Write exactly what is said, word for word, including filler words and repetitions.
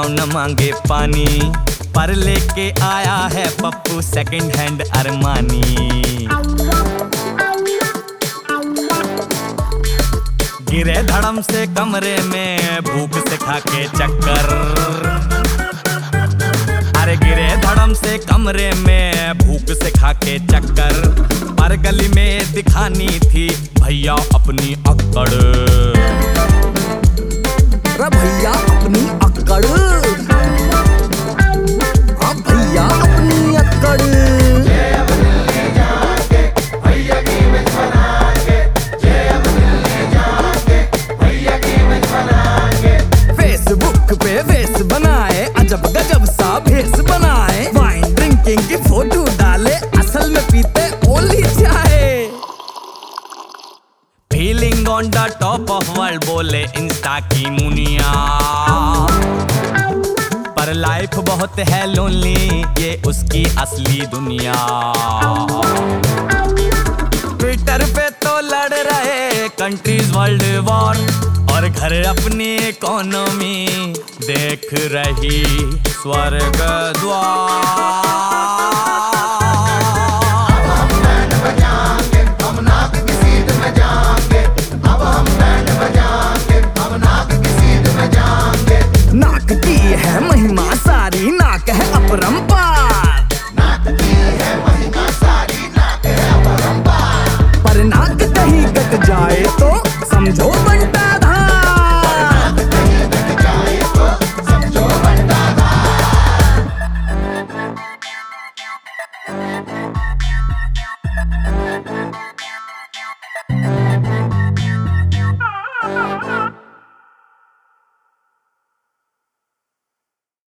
गाँव न मांगे पानी, पर लेके आया है पप्पू सेकंड हैंड अरमानी। गिरे धड़म से कमरे में भूख से खा के चक्कर, अरे गिरे धड़म से कमरे में भूख से खा के चक्कर, पर गली में दिखानी थी भैया अपनी अक्कड़। रे भैया अपनी अक्कड़, हाँ भैया अपनी अक्कड़। फेसबुक पे फेस बनाए, अजब गजब सा भेस बनाए, वाइन ड्रिंकिंग की फोटो डाले, असल में पीते ओनली चाय। Feeling on the top of world बोले इंस्टा की मुनिया, पर लाइफ बहुत है लोनली ये उसकी असली दुनिया। ट्विटर पे तो लड़ रहे कंट्रीज वर्ल्ड वॉर, और घर अपनी इकोनॉमी देख रही स्वर्ग द्वार। नाक की है महिमा सारी, नाक है अपरंपार।